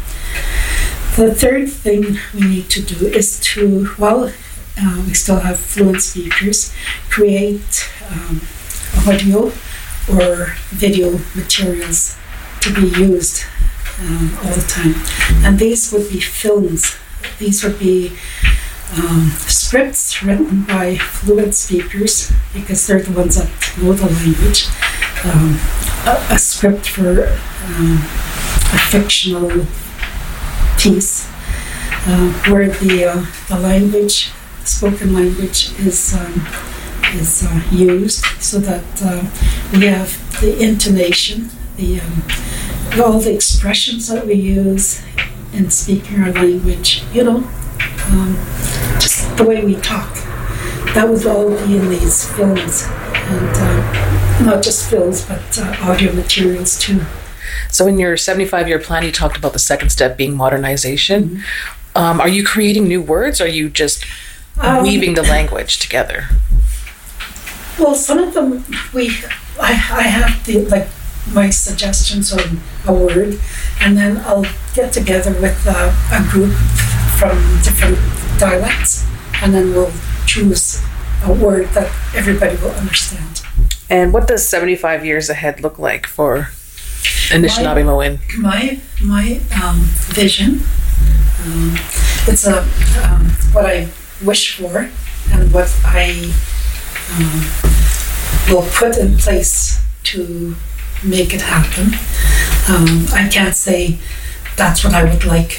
Speaker 14: The third thing we need to do is to, while uh, we still have fluent speakers, create um, audio or video materials to be used um, all the time. And these would be films. These would be um, scripts written by fluent speakers because they're the ones that know the language. Um, a, a script for um, a fictional piece uh, where the uh, the language, spoken language, is um, is uh, used so that uh, we have the intonation, the um, all the expressions that we use in speaking our language, you know, um, just the way we talk. That would all be in these films, and uh, not just films, but uh, audio materials too.
Speaker 11: So in your seventy-five-year plan, you talked about the second step being modernization. Mm-hmm. Um, are you creating new words, or are you just um, weaving the language together?
Speaker 14: Well, some of them, we, I, I have the, like, my suggestions on a word, and then I'll get together with uh, a group from different dialects, and then we'll choose a word that everybody will understand.
Speaker 11: And what does seventy-five years ahead look like for Anishinaabe-Mowin?
Speaker 14: My my um, vision, um, it's a um, what I wish for and what I um, will put in place to make it happen. Um, I can't say that's what I would like.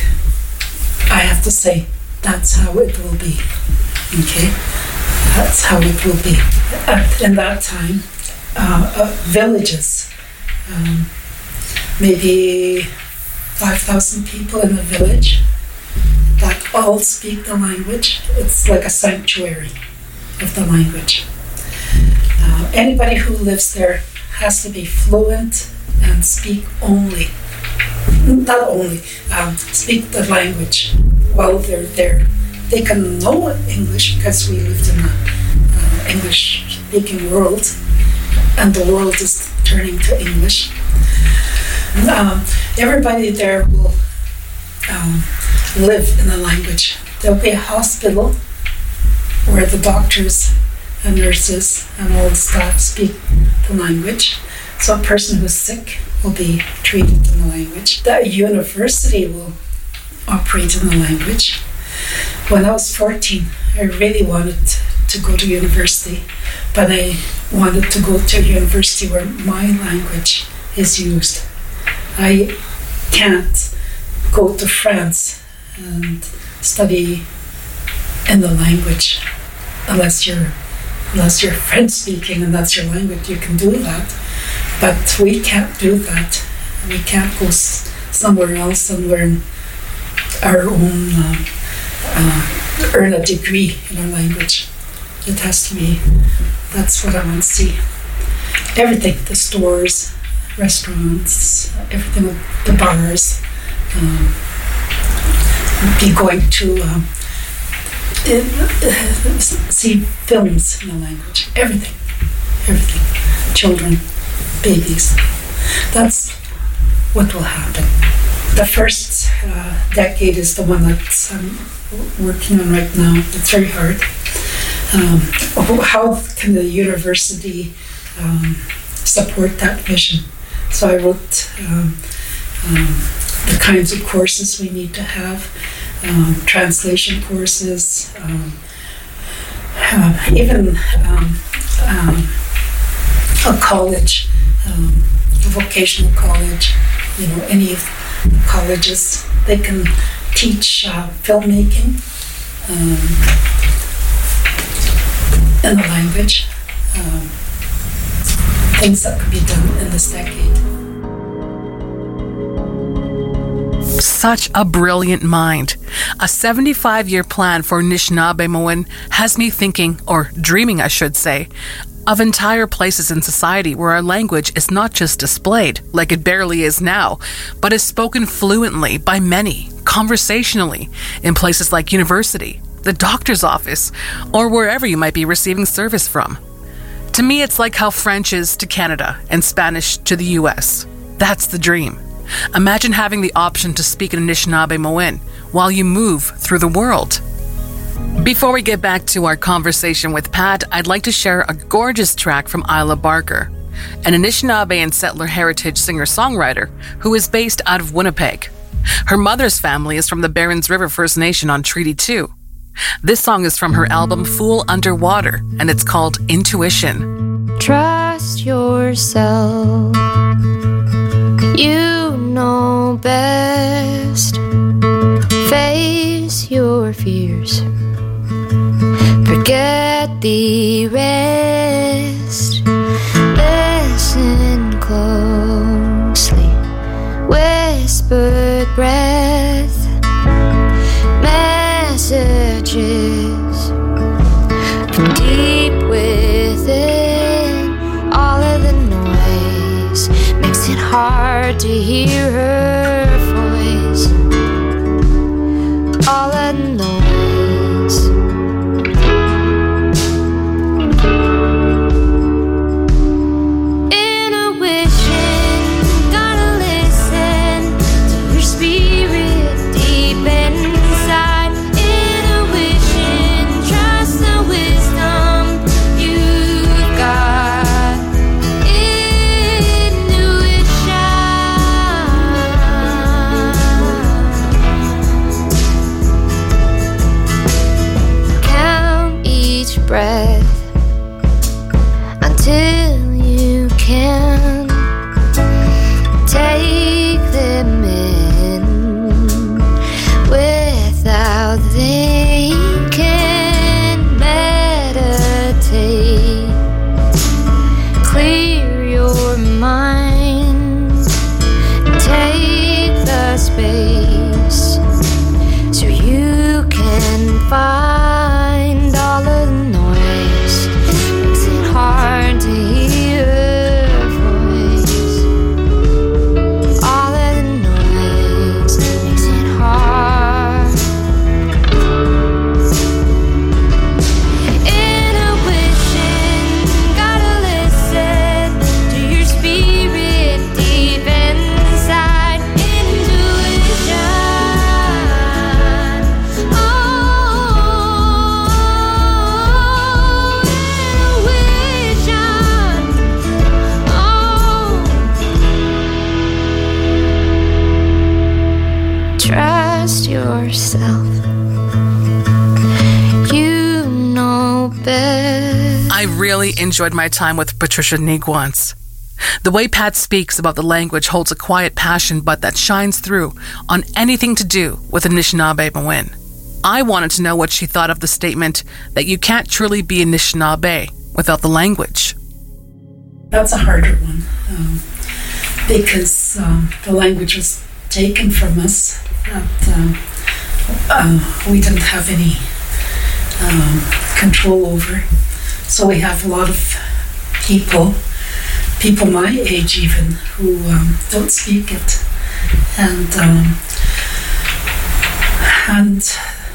Speaker 14: I have to say that's how it will be. Okay, that's how it will be. At, in that time, uh, uh, villages, um, maybe five thousand people in a village that all speak the language. It's like a sanctuary of the language. Uh, anybody who lives there has to be fluent and speak only, not only, um, speak the language while they're there. They can know English because we lived in an uh, English-speaking world, and the world is turning to English. Um, everybody there will um, live in the language. There'll be a hospital where the doctors and nurses and all the staff speak the language. So a person who's sick will be treated in the language. The university will operate in the language. When I was fourteen, I really wanted to go to university, but I wanted to go to a university where my language is used. I can't go to France and study in the language unless you're unless you're French speaking and that's your language. You can do that, but we can't do that. We can't go s- somewhere else and learn our own uh, uh, earn a degree in our language. It has to be. That's what I want to see. Everything, the stores, restaurants, everything, the bars, um, be going to um, see films in the language, everything, everything, children, babies. That's what will happen. The first uh, decade is the one that I'm working on right now. It's very hard. Um, how can the university um, support that vision? So I wrote um, um, the kinds of courses we need to have, um, translation courses, um, uh, even um, um, a college, um, a vocational college, you know, any colleges, they can teach uh, filmmaking um, in the language, um, things that could be done in this decade.
Speaker 11: Such a brilliant mind. A seventy-five-year plan for Anishinaabe-Moin has me thinking, or dreaming I should say, of entire places in society where our language is not just displayed, like it barely is now, but is spoken fluently by many, conversationally, in places like university, the doctor's office, or wherever you might be receiving service from. To me, it's like how French is to Canada and Spanish to the U S. That's the dream. Imagine having the option to speak in Anishinaabe-Moin while you move through the world. Before we get back to our conversation with Pat, I'd like to share a gorgeous track from Isla Barker, an Anishinaabe and settler heritage singer-songwriter who is based out of Winnipeg. Her mother's family is from the Barons River First Nation on Treaty two. This song is from her album Fool Underwater, and it's called Intuition.
Speaker 15: Trust yourself. You know best. Face your fears. Forget the rest. Listen closely. Whispered breath. Messages from deep within. All of the noise makes it hard to hear her voice. All of the noise. Breath until you can take them in without thinking. Meditate, clear your mind, take the space so you can find all of the noise. Makes it hard to hear her voice. All of the noise makes it hard. Intuition, gotta listen yourself. You know best.
Speaker 11: I really enjoyed my time with Patricia Niguance. The way Pat speaks about the language holds a quiet passion, but that shines through on anything to do with Anishinaabe-Mowin. I wanted to know what she thought of the statement that you can't truly be Anishinaabe without the language.
Speaker 14: That's a harder one, um, because um, the language was taken from us. That, um, uh, we didn't have any um, control over. So we have a lot of people, people my age even, who um, don't speak it. And um, and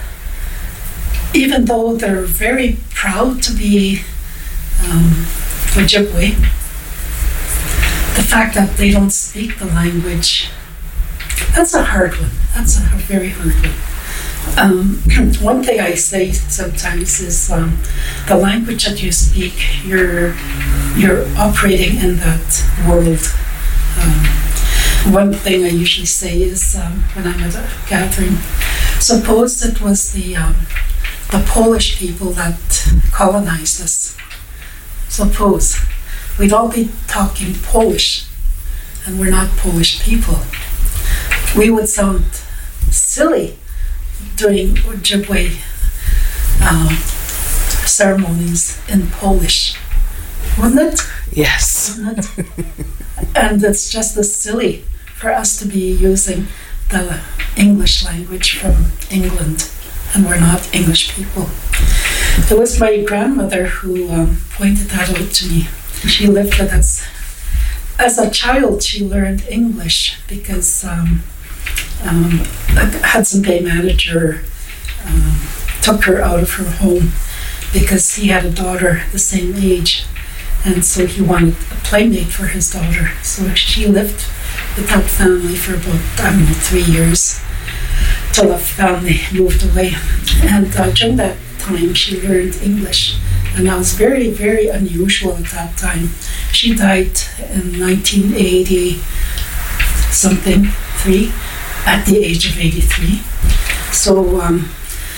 Speaker 14: even though they're very proud to be um, Ojibwe, the fact that they don't speak the language, that's a hard one. That's a very hard one. Um, one thing I say sometimes is um, the language that you speak, you're you're operating in that world. Um, one thing I usually say is um, when I'm at a gathering, suppose it was the um, the Polish people that colonized us. Suppose we'd all be talking Polish, and we're not Polish people. We would sound silly doing Ojibwe uh, ceremonies in Polish, wouldn't it?
Speaker 11: Yes.
Speaker 14: Wouldn't it? And it's just as silly for us to be using the English language from England, and we're not English people. It was my grandmother who um, pointed that out to me. She lived with us. As a child, she learned English because um, um, a Hudson Bay manager um, took her out of her home because he had a daughter the same age, and so he wanted a playmate for his daughter. So she lived with that family for about, I don't know, three years till the family moved away. And uh, during that time, she learned English. And that was very, very unusual at that time. She died in nineteen eighty something, three, at the age of eighty-three. So, um,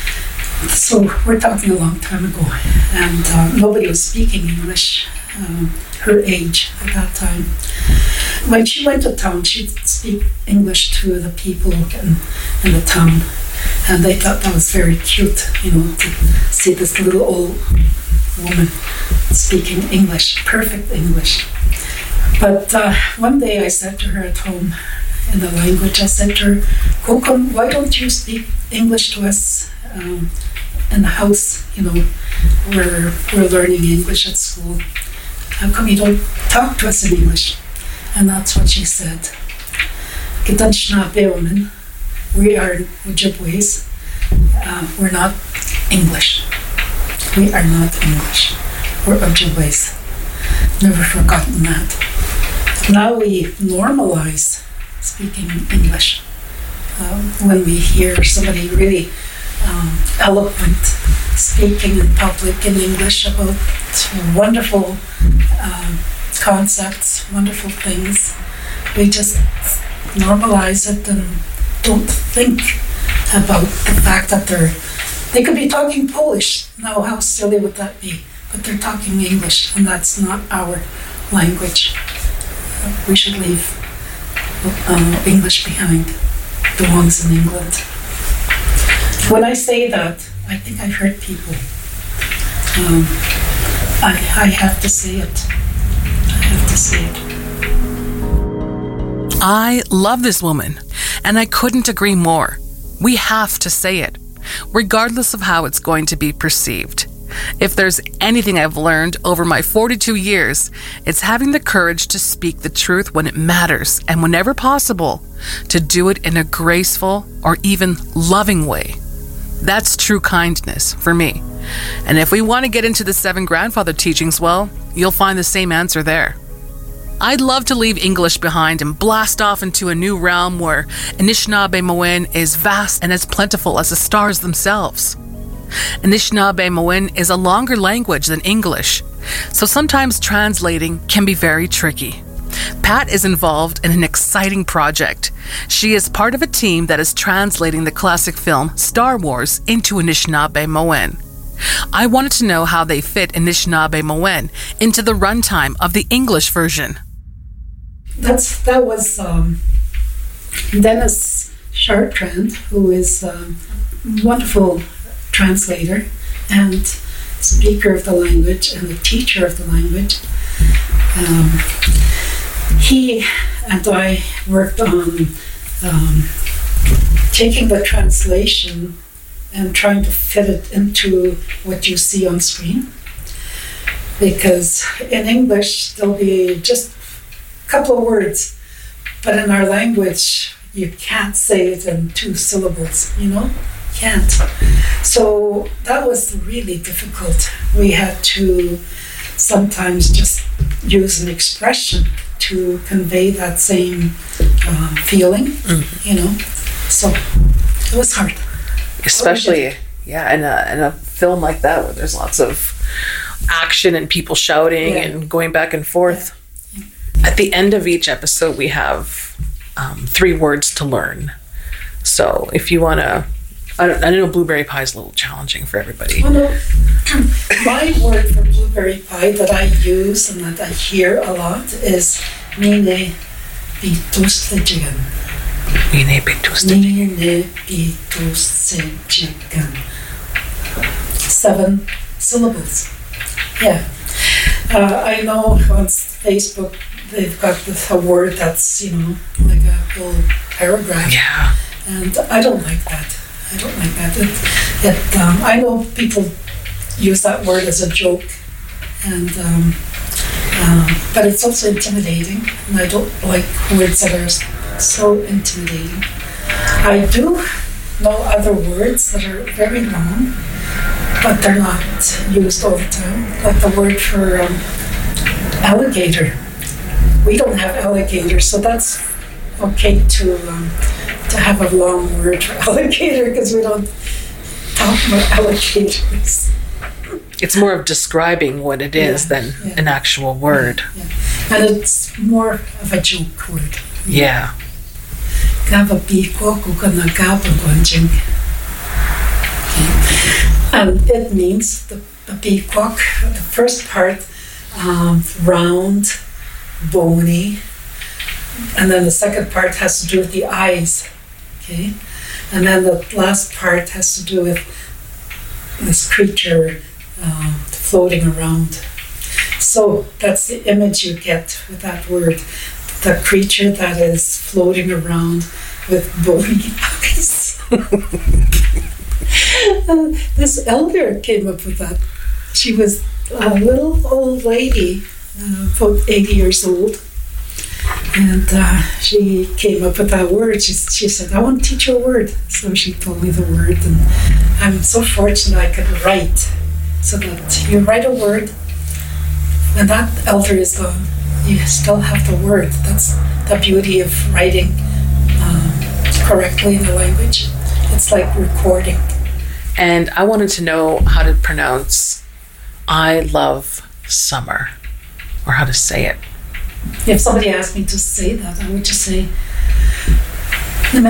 Speaker 14: so we're talking a long time ago, and uh, nobody was speaking English, um, her age at that time. When she went to town, she'd speak English to the people in, in the town, and they thought that was very cute, you know, to see this little old woman speaking English, perfect English. But uh, one day I said to her at home in the language, I said to her, Kokon, why don't you speak English to us um, in the house? You know, we're, we're learning English at school. How come you don't talk to us in English? And that's what she said. Kitanshnabeomen, we are Ojibwes, uh, we're not English. We are not English. We're Ojibwes. Never forgotten that. Now we normalize speaking English. Um, when we hear somebody really um, eloquent speaking in public in English about wonderful um, concepts, wonderful things, we just normalize it and don't think about the fact that they're They could be talking Polish. Now, how silly would that be? But they're talking English, and that's not our language. We should leave um, English behind, the ones in England. When I say that, I think I hurt people. Um, I, I have to say it. I have to say it.
Speaker 11: I love this woman, and I couldn't agree more. We have to say it, regardless of how it's going to be perceived. If there's anything I've learned over my forty-two years, it's having the courage to speak the truth when it matters, and whenever possible, to do it in a graceful or even loving way. That's true kindness for me. And if we want to get into the seven grandfather teachings, well, you'll find the same answer there. I'd love to leave English behind and blast off into a new realm where Anishinaabe-Mowin is vast and as plentiful as the stars themselves. Anishinaabe-Mowin is a longer language than English, so sometimes translating can be very tricky. Pat is involved in an exciting project. She is part of a team that is translating the classic film Star Wars into Anishinaabe-Mowen. I wanted to know how they fit Anishinaabe-Mowen into the runtime of the English version.
Speaker 14: That's that was um, Dennis Chartrand, who is a wonderful translator and speaker of the language and a teacher of the language. Um, he and I worked on um, taking the translation and trying to fit it into what you see on screen. Because in English, there'll be just a couple of words, but in our language, you can't say it in two syllables, you know? Can't. So that was really difficult. We had to sometimes just use an expression to convey that same uh, feeling, mm-hmm. you know? So it was hard.
Speaker 11: Especially, yeah, in a, in a film like that where there's lots of action and people shouting yeah. and going back and forth. Yeah. At the end of each episode, we have um, three words to learn. So if you want to, I, don't, I know blueberry pie is a little challenging for everybody.
Speaker 14: Well, no, my word for blueberry pie that I use and that I hear a lot is mine bitustajigan.
Speaker 11: Mine bitustajigan.
Speaker 14: Mine bitustajigan. Seven syllables. Yeah. Uh, I know on Facebook they've got this, a word that's, you know, like a whole paragraph.
Speaker 11: Yeah.
Speaker 14: And I don't like that. I don't like that. It, it, um, I know people use that word as a joke, and um, um, but it's also intimidating, and I don't like words that are so intimidating. I do know other words that are very long, but they're not used all the time. Like the word for um, alligator. We don't have alligator, so that's okay to um, to have a long word for alligator because we don't talk about alligators.
Speaker 11: It's more of describing what it is yeah, than yeah. an actual word.
Speaker 14: Yeah, yeah. And it's more of a joke word.
Speaker 11: Yeah.
Speaker 14: And it means the, the peacock, the first part, um, round, bony, and then the second part has to do with the eyes, okay? And then the last part has to do with this creature uh, floating around. So that's the image you get with that word. The creature that is floating around with bony eyes. uh, this elder came up with that. She was a little old lady, uh, about eighty years old. And uh, she came up with that word. She, she said, I want to teach you a word. So she told me the word. And I'm so fortunate I could write. So that you write a word, when that elder is gone, you still have the word. That's the beauty of writing um, correctly in the language. It's like recording.
Speaker 11: And I wanted to know how to pronounce I love summer, or how to say it.
Speaker 14: If somebody asked me to say that, I would just say, I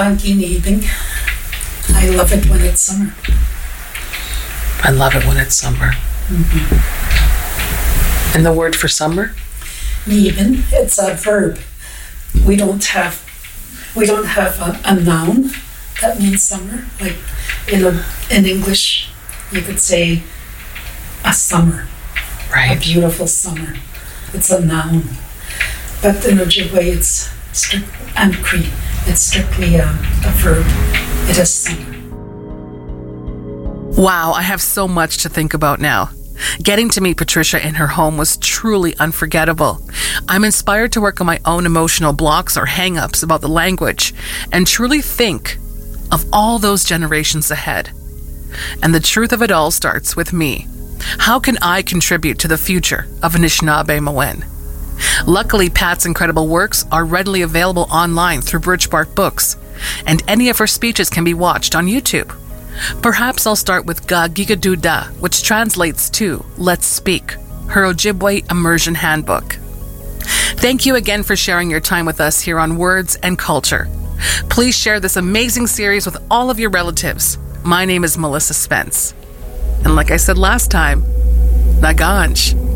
Speaker 14: love it when it's summer.
Speaker 11: I love it when it's summer.
Speaker 14: Mm-hmm.
Speaker 11: And the word for summer?
Speaker 14: Niben, it's a verb. We don't have we don't have a, a noun that means summer. Like in a, in English, you could say a summer,
Speaker 11: right?
Speaker 14: A beautiful summer. It's a noun. But in Ojibwe, it's strict and Cree. It's strictly a, a verb. It is summer.
Speaker 11: Wow, I have so much to think about now. Getting to meet Patricia in her home was truly unforgettable. I'm inspired to work on my own emotional blocks or hang-ups about the language and truly think of all those generations ahead. And the truth of it all starts with me. How can I contribute to the future of Anishinaabe-Mowen? Luckily, Pat's incredible works are readily available online through Birchbark Books, and any of her speeches can be watched on YouTube. Perhaps I'll start with Ga Gigaduda, which translates to Let's Speak, her Ojibwe immersion handbook. Thank you again for sharing your time with us here on Words and Culture. Please share this amazing series with all of your relatives. My name is Melissa Spence. And like I said last time, Naganj.